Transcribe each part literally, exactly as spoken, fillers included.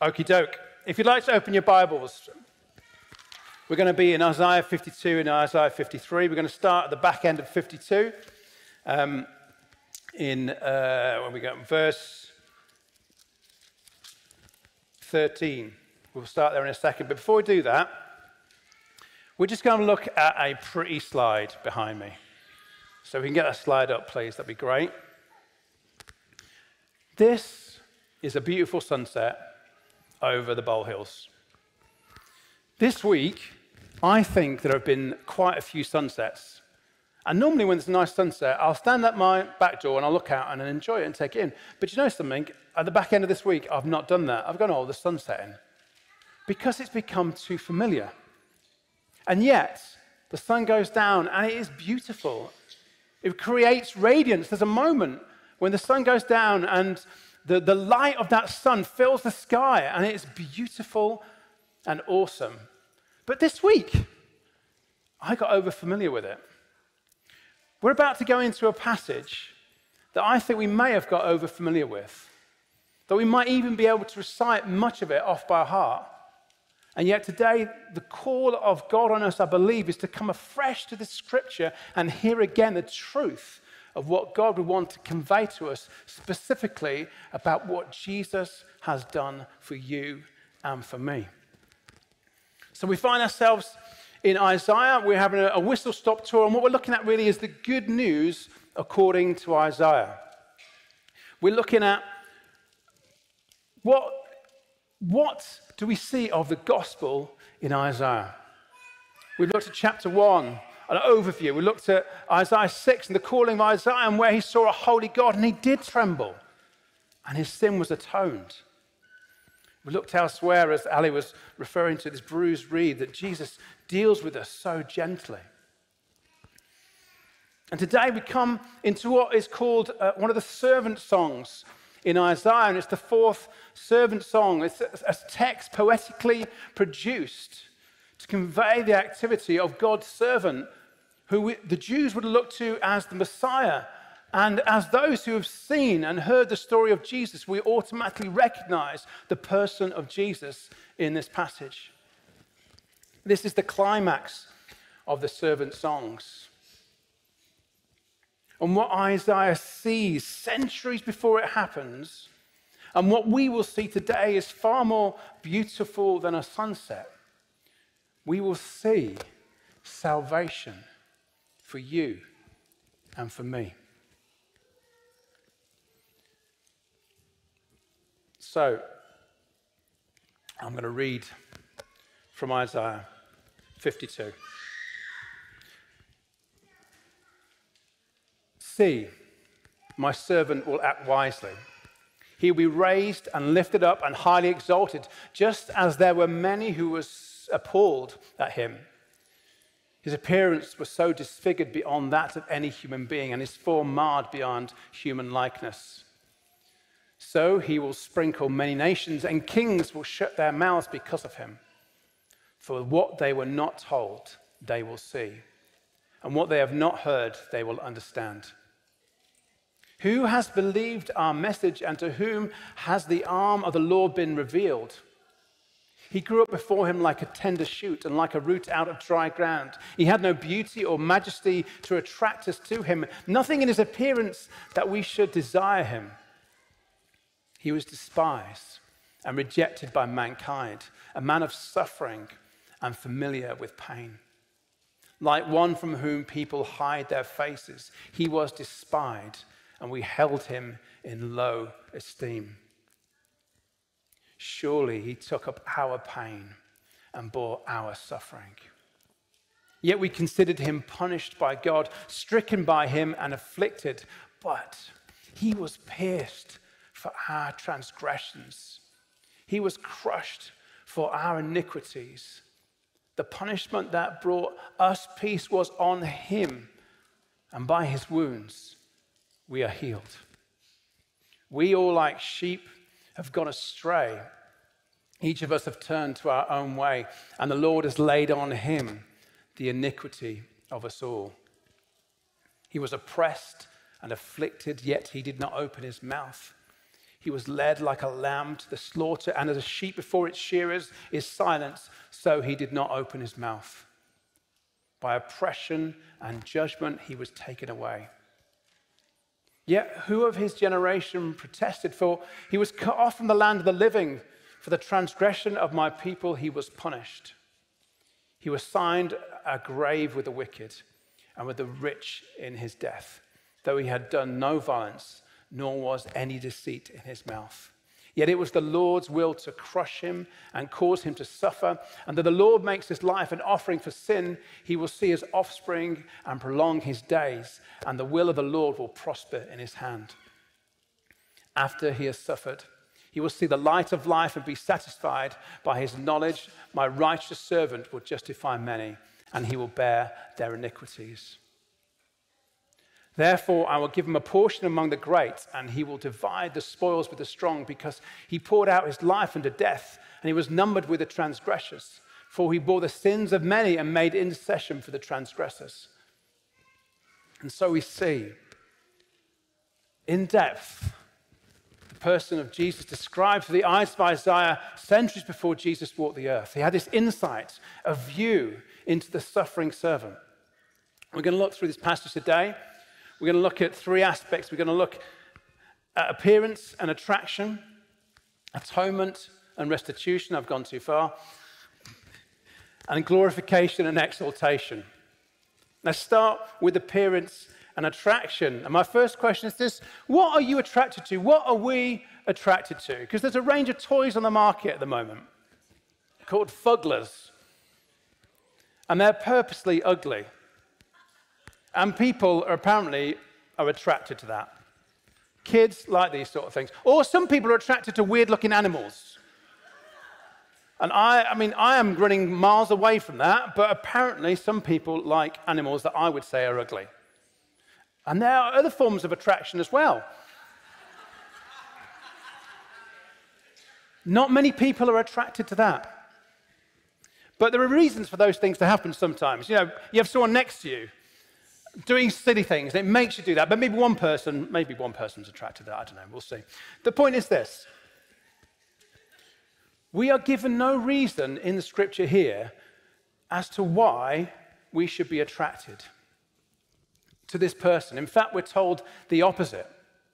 Okie doke. If you'd like to open your Bibles, we're going to be in Isaiah fifty-two and Isaiah fifty-three. We're going to start at the back end of fifty-two. Um, in, uh, when we go, verse thirteen. We'll start there in a second. But before we do that, we're just going to look at a pretty slide behind me. So if we can get that slide up, please, that'd be great. This is a beautiful sunset over the Bowl Hills. This week, I think there have been quite a few sunsets. And normally when there's a nice sunset, I'll stand at my back door and I'll look out and enjoy it and take it in. But you know something? At the back end of this week, I've not done that. I've gone, oh, the sun's setting. Because it's become too familiar. And yet, the sun goes down and it is beautiful. It creates radiance. There's a moment when the sun goes down and the, the light of that sun fills the sky, and it's beautiful and awesome. But this week, I got over familiar with it. We're about to go into a passage that I think we may have got over familiar with, that we might even be able to recite much of it off by heart. And yet today, the call of God on us, I believe, is to come afresh to this scripture and hear again the truth of what God would want to convey to us, specifically about what Jesus has done for you and for me. So we find ourselves in Isaiah. We're having a whistle-stop tour, and what we're looking at really is the good news according to Isaiah. We're looking at what, what do we see of the gospel in Isaiah. We looked at chapter one, an overview. We looked at Isaiah six and the calling of Isaiah, and where he saw a holy God, and he did tremble, and his sin was atoned. We looked elsewhere, as Ali was referring to this bruised reed, that Jesus deals with us so gently. And today we come into what is called uh, one of the servant songs in Isaiah, and it's the fourth servant song. It's a, a text poetically produced to convey the activity of God's servant, who we, the Jews would look to as the Messiah. And as those who have seen and heard the story of Jesus, we automatically recognize the person of Jesus in this passage. This is the climax of the servant songs. And what Isaiah sees centuries before it happens, and what we will see today, is far more beautiful than a sunset. We will see salvation for you and for me. So, I'm going to read from Isaiah fifty-two. See, my servant will act wisely. He will be raised and lifted up and highly exalted, just as there were many who were appalled at him. His appearance was so disfigured beyond that of any human being, and his form marred beyond human likeness. So he will sprinkle many nations, and kings will shut their mouths because of him. For what they were not told, they will see, and what they have not heard, they will understand. Who has believed our message, and to whom has the arm of the Lord been revealed? He grew up before him like a tender shoot and like a root out of dry ground. He had no beauty or majesty to attract us to him, nothing in his appearance that we should desire him. He was despised and rejected by mankind, a man of suffering and familiar with pain. Like one from whom people hide their faces, he was despised, and we held him in low esteem. Surely he took up our pain and bore our suffering. Yet we considered him punished by God, stricken by him and afflicted, but he was pierced for our transgressions. He was crushed for our iniquities. The punishment that brought us peace was on him, and by his wounds we are healed. We all, like sheep, have gone astray. Each of us have turned to our own way, and the Lord has laid on him the iniquity of us all. He was oppressed and afflicted, yet he did not open his mouth. He was led like a lamb to the slaughter, and as a sheep before its shearers is silenced, so he did not open his mouth. By oppression and judgment he was taken away. Yet who of his generation protested? For he was cut off from the land of the living. For the transgression of my people he was punished. He was assigned a grave with the wicked and with the rich in his death, though he had done no violence, nor was any deceit in his mouth. Yet it was the Lord's will to crush him and cause him to suffer. And though the Lord makes his life an offering for sin, he will see his offspring and prolong his days, and the will of the Lord will prosper in his hand. After he has suffered, he will see the light of life and be satisfied. By his knowledge, my righteous servant will justify many, and he will bear their iniquities. Therefore, I will give him a portion among the great, and he will divide the spoils with the strong, because he poured out his life unto death, and he was numbered with the transgressors. For he bore the sins of many and made intercession for the transgressors. And so we see, in depth, the person of Jesus described through the eyes of Isaiah centuries before Jesus walked the earth. He had this insight, a view into the suffering servant. We're going to look through this passage today. We're going to look at three aspects. We're going to look at appearance and attraction, atonement and restitution. I've gone too far. And glorification and exaltation. Let's start with appearance and attraction. And my first question is this: what are you attracted to? What are we attracted to? Because there's a range of toys on the market at the moment called fugglers. And they're purposely ugly. And people are apparently are attracted to that. Kids like these sort of things. Or some people are attracted to weird-looking animals. And I, I mean, I am running miles away from that, but apparently some people like animals that I would say are ugly. And there are other forms of attraction as well. Not many people are attracted to that. But there are reasons for those things to happen sometimes. You know, you have someone next to you doing silly things, and it makes you do that. But maybe one person, maybe one person's attracted to that. I don't know, we'll see. The point is this. We are given no reason in the scripture here as to why we should be attracted to this person. In fact, we're told the opposite.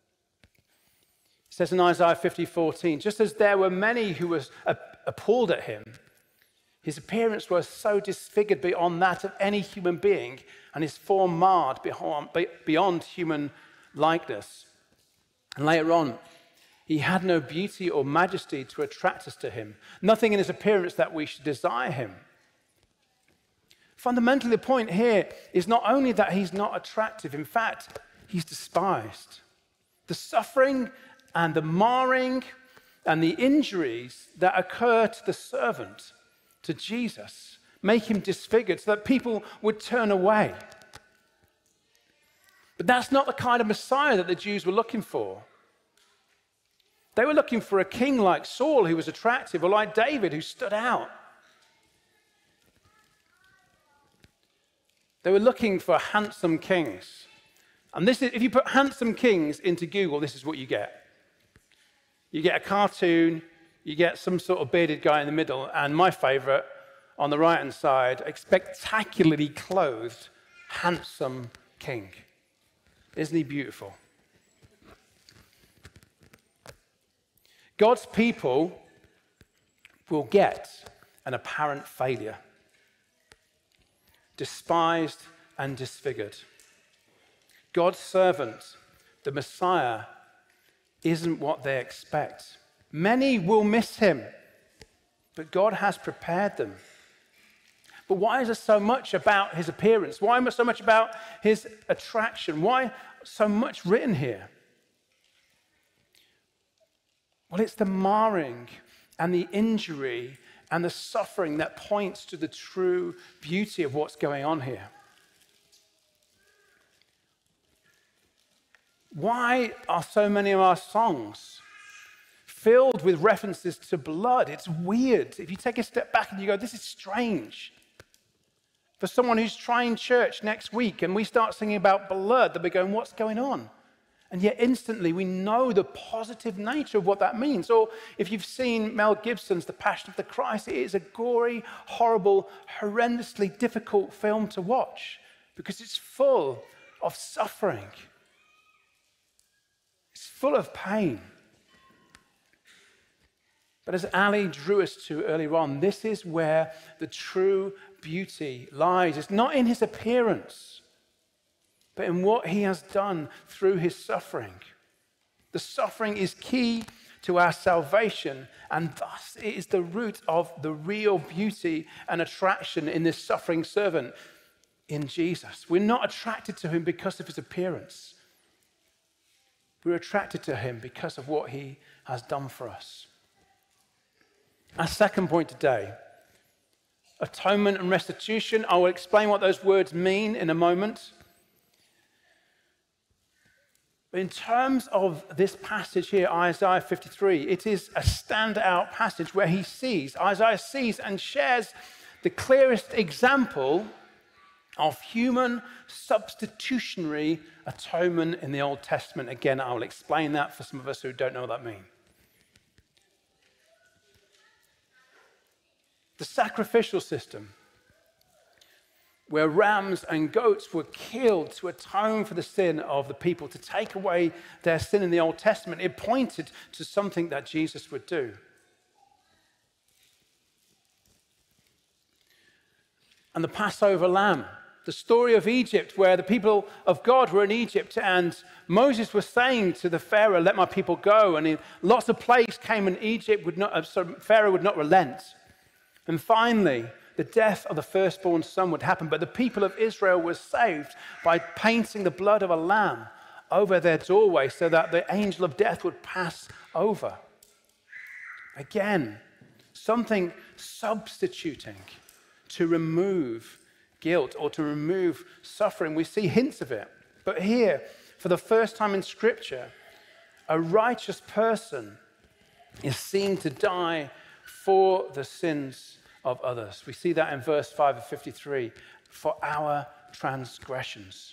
It says in Isaiah fifty fourteen, just as there were many who were appalled at him, his appearance was so disfigured beyond that of any human being, and his form marred beyond human likeness. And later on, he had no beauty or majesty to attract us to him. Nothing in his appearance that we should desire him. Fundamentally, the point here is not only that he's not attractive, in fact, he's despised. The suffering and the marring and the injuries that occur to the servant, to Jesus, make him disfigured so that people would turn away. But that's not the kind of Messiah that the Jews were looking for. They were looking for a king like Saul who was attractive, or like David who stood out. They were looking for handsome kings. And this is, if you put handsome kings into Google, this is what you get. You get a cartoon, you get some sort of bearded guy in the middle, and my favorite, on the right-hand side, a spectacularly clothed, handsome king. Isn't he beautiful? God's people will get an apparent failure, despised and disfigured. God's servant, the Messiah, isn't what they expect. Many will miss him, but God has prepared them. But why is there so much about his appearance? Why so much about his attraction? Why so much written here? Well, it's the marring and the injury and the suffering that points to the true beauty of what's going on here. Why are so many of our songs filled with references to blood? It's weird. If you take a step back and you go, this is strange. For someone who's trying church next week and we start singing about blood, they'll be going, what's going on? And yet instantly we know the positive nature of what that means. Or if you've seen Mel Gibson's The Passion of the Christ, it is a gory, horrible, horrendously difficult film to watch because it's full of suffering. It's full of pain. But as Ali drew us to earlier on, this is where the true beauty lies. It's not in his appearance, but in what he has done through his suffering. The suffering is key to our salvation, and thus it is the root of the real beauty and attraction in this suffering servant in Jesus. We're not attracted to him because of his appearance. We're attracted to him because of what he has done for us. Our second point today, atonement and restitution. I will explain what those words mean in a moment. But in terms of this passage here, Isaiah fifty-three, it is a standout passage where he sees, Isaiah sees and shares the clearest example of human substitutionary atonement in the Old Testament. Again, I will explain that for some of us who don't know what that means. The sacrificial system, where rams and goats were killed to atone for the sin of the people, to take away their sin in the Old Testament, it pointed to something that Jesus would do. And the Passover lamb, the story of Egypt, where the people of God were in Egypt and Moses was saying to the Pharaoh, let my people go. And lots of plagues came and Egypt would not, so Pharaoh would not relent. And finally, the death of the firstborn son would happen. But the people of Israel were saved by painting the blood of a lamb over their doorway so that the angel of death would pass over. Again, something substituting to remove guilt or to remove suffering. We see hints of it. But here, for the first time in Scripture, a righteous person is seen to die for the sins of others. We see that in verse five of fifty-three, for our transgressions.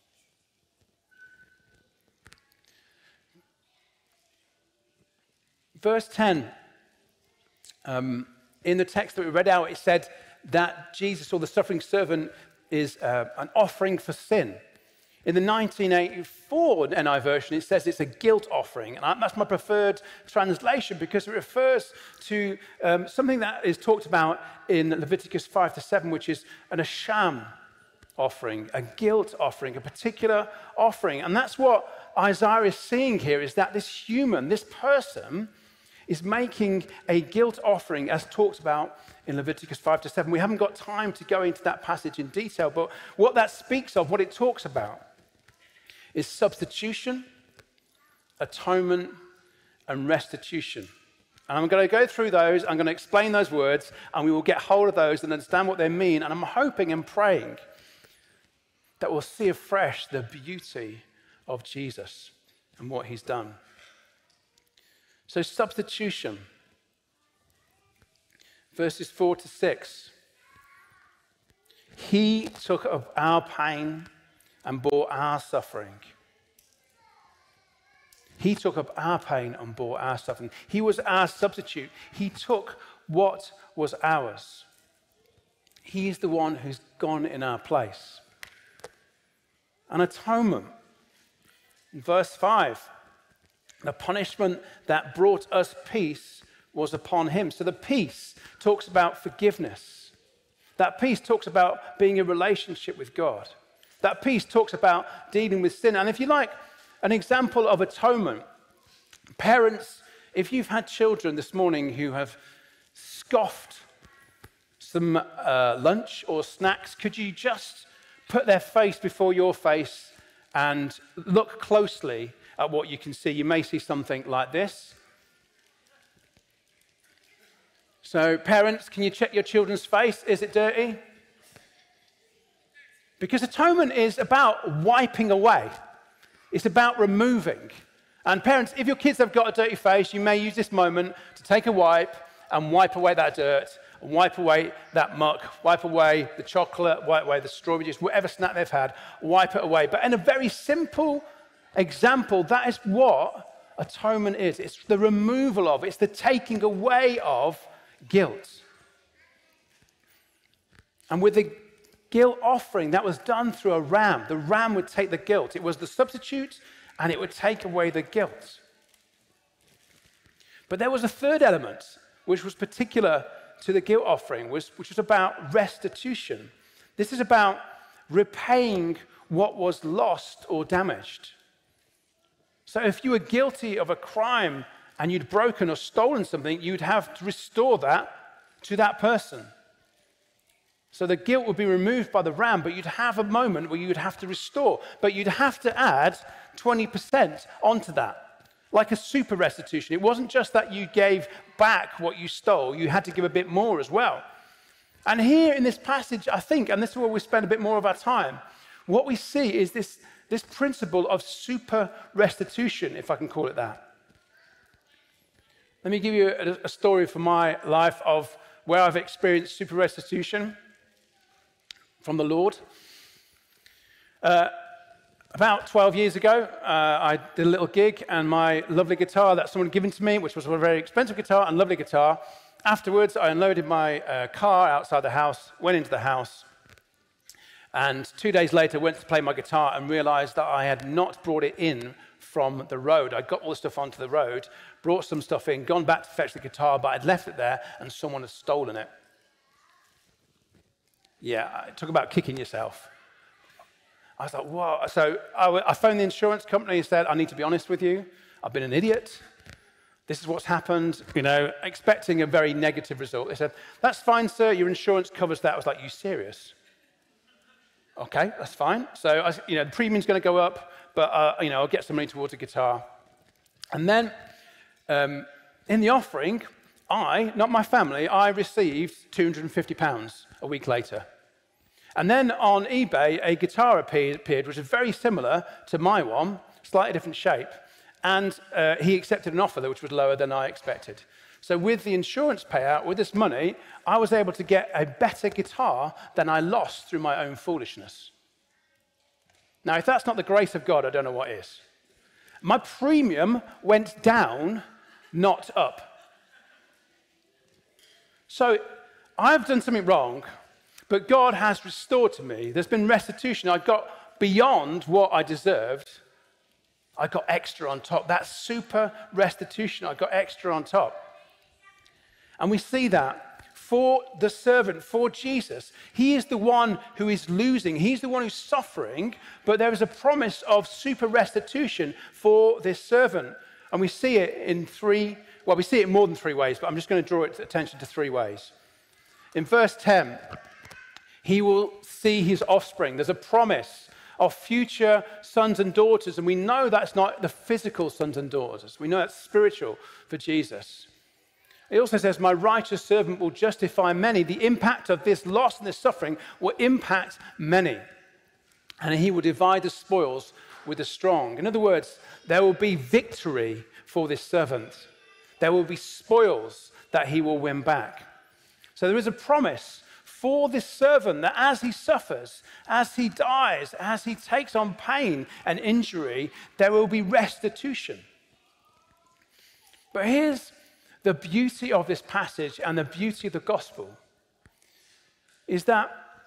Verse ten, um, in the text that we read out, it said that Jesus, or the suffering servant, is uh, an offering for sin. In the nineteen eighty-four N I version, it says it's a guilt offering. And that's my preferred translation because it refers to um, something that is talked about in Leviticus five to seven, which is an asham offering, a guilt offering, a particular offering. And that's what Isaiah is seeing here, is that this human, this person, is making a guilt offering as talked about in Leviticus five to seven. We haven't got time to go into that passage in detail, but what that speaks of, what it talks about, is substitution, atonement, and restitution. And I'm going to go through those, I'm going to explain those words, and we will get hold of those and understand what they mean. And I'm hoping and praying that we'll see afresh the beauty of Jesus and what he's done. So substitution, verses four to six. He took up our pain and bore our suffering. He took up our pain and bore our suffering. He was our substitute. He took what was ours. He's the one who's gone in our place. An atonement. In verse five, the punishment that brought us peace was upon him. So the peace talks about forgiveness. That peace talks about being in relationship with God. That peace talks about dealing with sin. And if you like, an example of atonement, parents, if you've had children this morning who have scoffed some uh, lunch or snacks, could you just put their face before your face and look closely at what you can see? You may see something like this. So parents, can you check your children's face? Is it dirty? Because atonement is about wiping away. It's about removing. And parents, if your kids have got a dirty face, you may use this moment to take a wipe and wipe away that dirt, and wipe away that muck, wipe away the chocolate, wipe away the strawberry juice, whatever snack they've had, wipe it away. But in a very simple example, that is what atonement is. It's the removal of, it's the taking away of guilt. And with the guilt offering, that was done through a ram. The ram would take the guilt. It was the substitute, and it would take away the guilt. But there was a third element, which was particular to the guilt offering, which was about restitution. This is about repaying what was lost or damaged. So if you were guilty of a crime and you'd broken or stolen something, you'd have to restore that to that person. So the guilt would be removed by the ram, but you'd have a moment where you'd have to restore. But you'd have to add twenty percent onto that, like a super restitution. It wasn't just that you gave back what you stole, you had to give a bit more as well. And here in this passage, I think, and this is where we spend a bit more of our time, what we see is this, this principle of super restitution, if I can call it that. Let me give you a, a story from my life of where I've experienced super restitution from the Lord. Uh, about twelve years ago, uh, I did a little gig, and my lovely guitar that someone had given to me, which was a very expensive guitar and lovely guitar, afterwards I unloaded my uh, car outside the house, went into the house, and two days later went to play my guitar and realized that I had not brought it in from the road. I got all the stuff onto the road, brought some stuff in, gone back to fetch the guitar, but I'd left it there and someone had stolen it. Yeah, talk about kicking yourself. I was like, whoa. So I, I phoned the insurance company and said, I need to be honest with you. I've been an idiot. This is what's happened, you know, expecting a very negative result. They said, that's fine, sir. Your insurance covers that. I was like, you serious? Okay, that's fine. So, I, you know, the premium's going to go up, but, uh, you know, I'll get some money towards the guitar. And then um, in the offering, I, not my family, I received two hundred fifty pounds a week later. And then on eBay, a guitar appeared, appeared which is very similar to my one, slightly different shape. And uh, he accepted an offer which was lower than I expected. So with the insurance payout, with this money, I was able to get a better guitar than I lost through my own foolishness. Now, if that's not the grace of God, I don't know what is. My premium went down, not up. So I've done something wrong, but God has restored to me. There's been restitution. I got beyond what I deserved. I got extra on top. That's super restitution. I got extra on top. And we see that for the servant, for Jesus. He is the one who is losing. He's the one who's suffering, but there is a promise of super restitution for this servant. And we see it in three, well, we see it in more than three ways, but I'm just going to draw its attention to three ways. In verse ten, he will see his offspring. There's a promise of future sons and daughters, and we know that's not the physical sons and daughters. We know that's spiritual for Jesus. It also says, my righteous servant will justify many. The impact of this loss and this suffering will impact many, and he will divide the spoils with the strong. In other words, there will be victory for this servant. There will be spoils that he will win back. So there is a promise for this servant that as he suffers, as he dies, as he takes on pain and injury, there will be restitution. But here's the beauty of this passage and the beauty of the gospel is that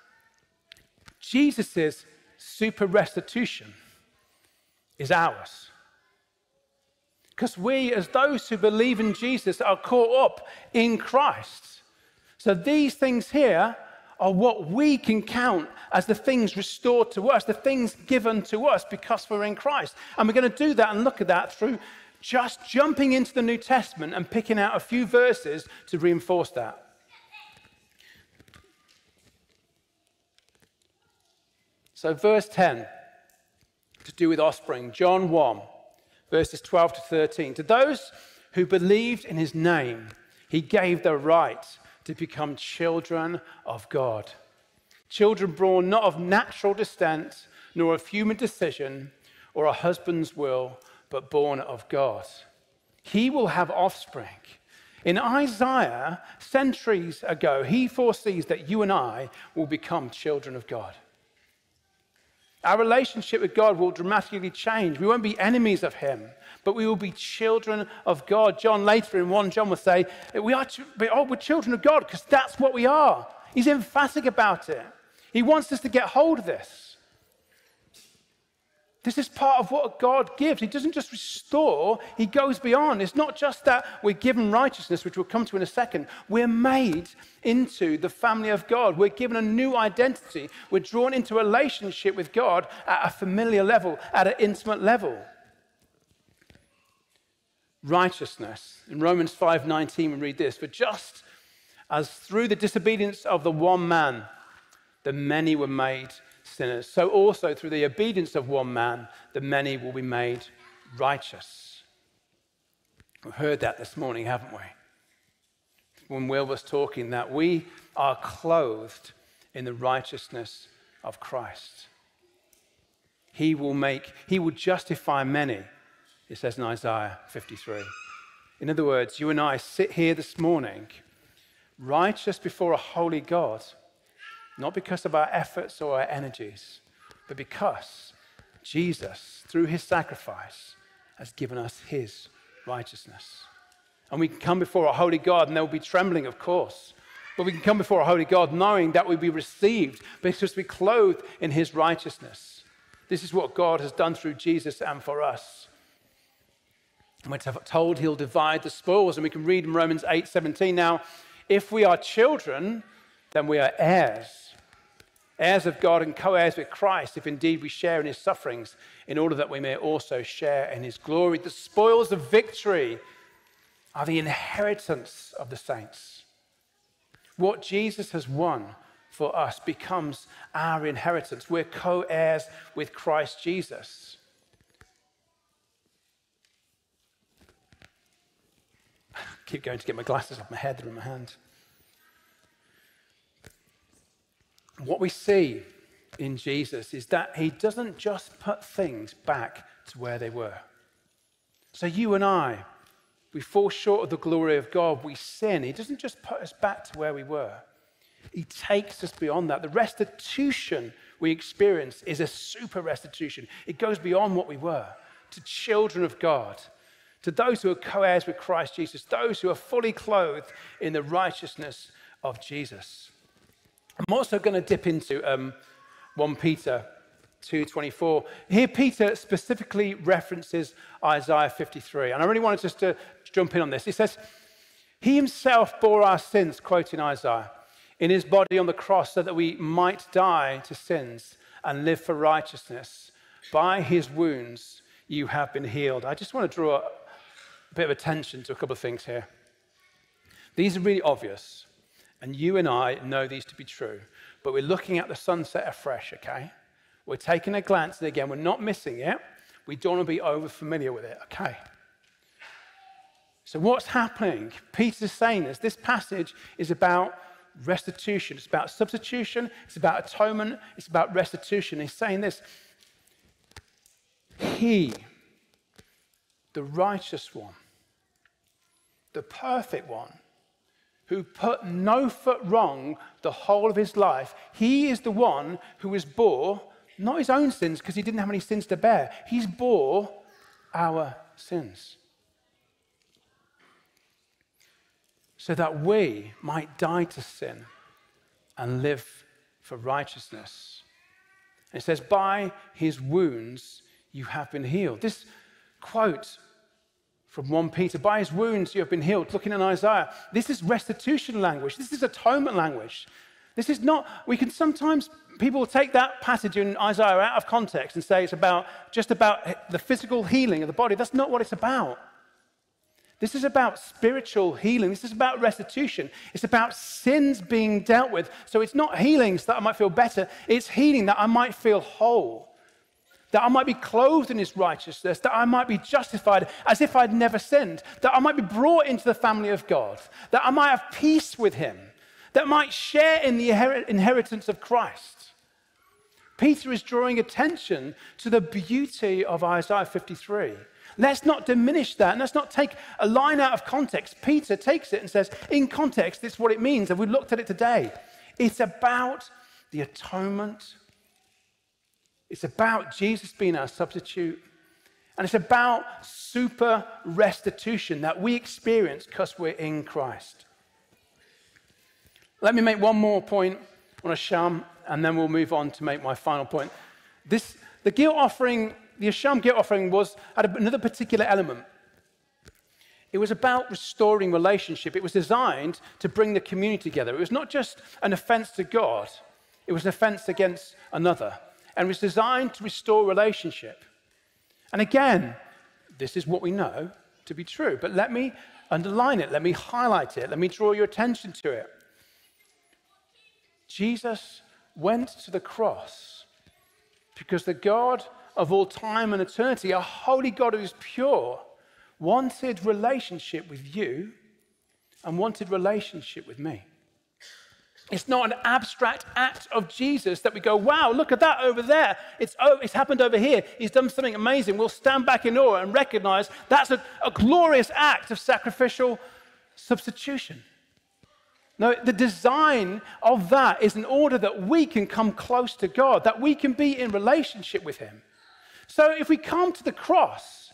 Jesus' super restitution is ours. Because we, as those who believe in Jesus, are caught up in Christ. So these things here are what we can count as the things restored to us, the things given to us because we're in Christ. And we're going to do that and look at that through just jumping into the New Testament and picking out a few verses to reinforce that. So verse ten, to do with offspring, John one, verses twelve to thirteen. To those who believed in his name, he gave the right to become children of God. Children born not of natural descent, nor of human decision, or a husband's will, but born of God. He will have offspring. In Isaiah, centuries ago, he foresees that you and I will become children of God. Our relationship with God will dramatically change. We won't be enemies of him, but we will be children of God. John later in First John will say, we are ch- oh, we're children of God because that's what we are. He's emphatic about it. He wants us to get hold of this. This is part of what God gives. He doesn't just restore, he goes beyond. It's not just that we're given righteousness, which we'll come to in a second. We're made into the family of God. We're given a new identity. We're drawn into a relationship with God at a familiar level, at an intimate level. Righteousness. In Romans five nineteen, we read this, "For just as through the disobedience of the one man, the many were made sinners, so also through the obedience of one man, the many will be made righteous." We've heard that this morning, haven't we? When Will was talking, that we are clothed in the righteousness of Christ. He will make, he will justify many, it says in Isaiah fifty-three. In other words, you and I sit here this morning, righteous before a holy God, not because of our efforts or our energies, but because Jesus, through his sacrifice, has given us his righteousness. And we can come before a holy God, and there will be trembling, of course. But we can come before a holy God knowing that we'll be received because we're clothed in his righteousness. This is what God has done through Jesus and for us. And we're told he'll divide the spoils, and we can read in Romans eight seventeen now, if we are children, then we are heirs. Heirs of God and co-heirs with Christ, if indeed we share in his sufferings, in order that we may also share in his glory. The spoils of victory are the inheritance of the saints. What Jesus has won for us becomes our inheritance. We're co-heirs with Christ Jesus. I keep going to get my glasses off my head, they're in my hand. What we see in Jesus is that he doesn't just put things back to where they were. So you and I, we fall short of the glory of God, we sin. He doesn't just put us back to where we were. He takes us beyond that. The restitution we experience is a super restitution. It goes beyond what we were, to children of God, to those who are co-heirs with Christ Jesus, those who are fully clothed in the righteousness of Jesus. I'm also going to dip into um, First Peter two twenty-four. Here Peter specifically references Isaiah fifty-three. And I really wanted just to jump in on this. He says, he himself bore our sins, quoting Isaiah, in his body on the cross so that we might die to sins and live for righteousness. By his wounds you have been healed. I just want to draw a bit of attention to a couple of things here. These are really obvious. And you and I know these to be true, but we're looking at the sunset afresh, okay? We're taking a glance, and again, we're not missing it. We don't want to be over familiar with it, okay? So what's happening? Peter's saying this. This passage is about restitution. It's about substitution. It's about atonement. It's about restitution. He's saying this. He, the righteous one, the perfect one, who put no foot wrong the whole of his life, he is the one who was bore, not his own sins, because he didn't have any sins to bear. He's bore our sins, so that we might die to sin and live for righteousness. And it says, by his wounds you have been healed. This quote from First Peter, by his wounds you have been healed. Looking at Isaiah, this is restitution language. This is atonement language. This is not, we can sometimes, people take that passage in Isaiah out of context and say it's about, just about the physical healing of the body. That's not what it's about. This is about spiritual healing. This is about restitution. It's about sins being dealt with. So it's not healing so that I might feel better. It's healing that I might feel whole, that I might be clothed in his righteousness, that I might be justified as if I'd never sinned, that I might be brought into the family of God, that I might have peace with him, that I might share in the inheritance of Christ. Peter is drawing attention to the beauty of Isaiah fifty-three. Let's not diminish that, and let's not take a line out of context. Peter takes it and says, in context, this is what it means, and we looked at it today. It's about the atonement It's about Jesus being our substitute. And it's about super restitution that we experience because we're in Christ. Let me make one more point on Asham, and then we'll move on to make my final point. This, the guilt offering, the Asham guilt offering was had another particular element. It was about restoring relationship. It was designed to bring the community together. It was not just an offense to God. It was an offense against another. And it was designed to restore relationship. And again, this is what we know to be true. But let me underline it. Let me highlight it. Let me draw your attention to it. Jesus went to the cross because the God of all time and eternity, a holy God who is pure, wanted relationship with you and wanted relationship with me. It's not an abstract act of Jesus that we go, wow, look at that over there. It's, oh, it's happened over here. He's done something amazing. We'll stand back in awe and recognize that's a, a glorious act of sacrificial substitution. No, the design of that is in order that we can come close to God, that we can be in relationship with him. So if we come to the cross,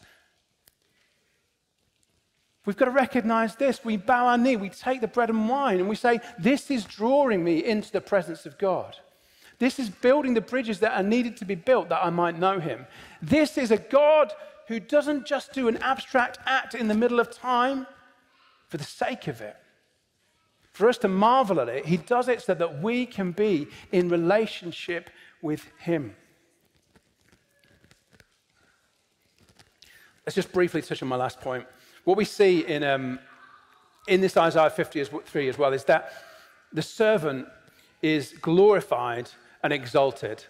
we've got to recognize this. We bow our knee, we take the bread and wine, and we say, this is drawing me into the presence of God. This is building the bridges that are needed to be built that I might know him. This is a God who doesn't just do an abstract act in the middle of time for the sake of it. For us to marvel at it, he does it so that we can be in relationship with him. Let's just briefly touch on my last point. What we see in, um, in this Isaiah fifty-three as well is that the servant is glorified and exalted.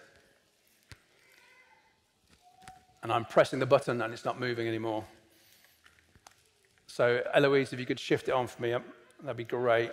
And I'm pressing the button and it's not moving anymore. So Eloise, if you could shift it on for me, that'd be great.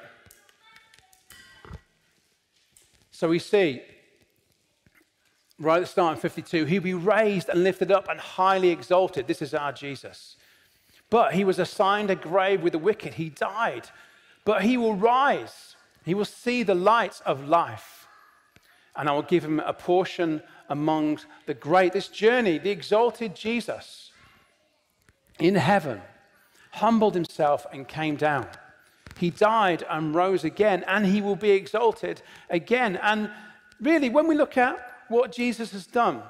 So we see, right at the start in fifty-two, he'll be raised and lifted up and highly exalted. This is our Jesus. But he was assigned a grave with the wicked. He died. But he will rise. He will see the light of life. And I will give him a portion among the great. This journey, the exalted Jesus in heaven humbled himself and came down. He died and rose again, and he will be exalted again. And really, when we look at what Jesus has done,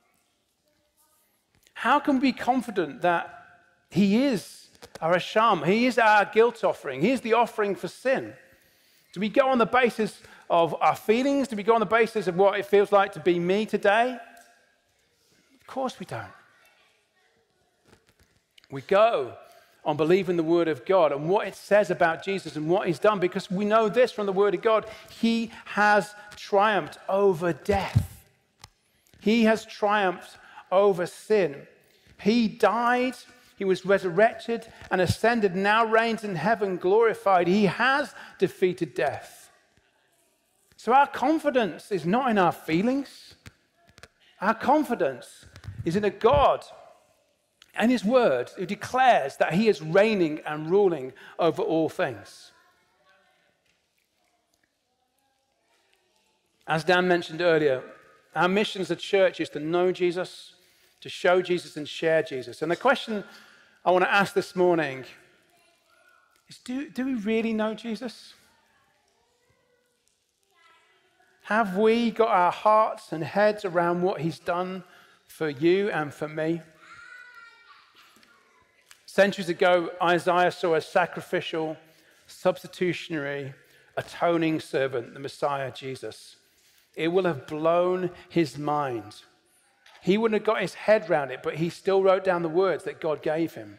how can we be confident that he is our Asham? He is our guilt offering. He is the offering for sin. Do we go on the basis of our feelings? Do we go on the basis of what it feels like to be me today? Of course we don't. We go on believing the word of God and what it says about Jesus and what he's done, because we know this from the word of God. He has triumphed over death. He has triumphed over sin. He died, he was resurrected and ascended, now reigns in heaven glorified. He has defeated death. So our confidence is not in our feelings. Our confidence is in a God and his word who declares that he is reigning and ruling over all things. As Dan mentioned earlier, our mission as a church is to know Jesus, to show Jesus and share Jesus. And the question I want to ask this morning is, do, do we really know Jesus? Have we got our hearts and heads around what he's done for you and for me? Centuries ago, Isaiah saw a sacrificial, substitutionary, atoning servant, the Messiah, Jesus. It will have blown his mind. He wouldn't have got his head around it, but he still wrote down the words that God gave him.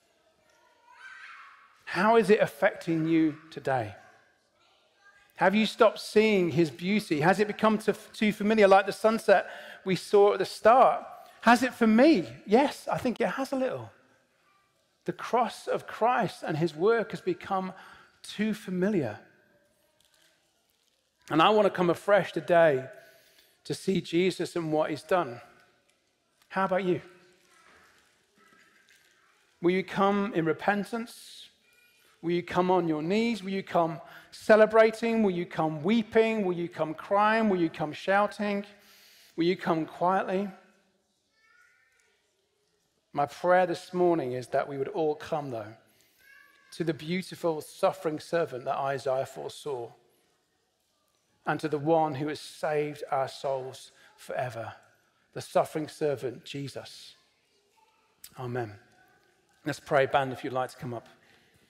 How is it affecting you today? Have you stopped seeing his beauty? Has it become too, too familiar, like the sunset we saw at the start? Has it for me? Yes, I think it has a little. The cross of Christ and his work has become too familiar. And I want to come afresh today to see Jesus and what he's done. How about you? Will you come in repentance? Will you come on your knees? Will you come celebrating? Will you come weeping? Will you come crying? Will you come shouting? Will you come quietly? My prayer this morning is that we would all come, though, to the beautiful suffering servant that Isaiah foresaw, and to the one who has saved our souls forever, the suffering servant, Jesus. Amen. Let's pray. Band, if you'd like to come up.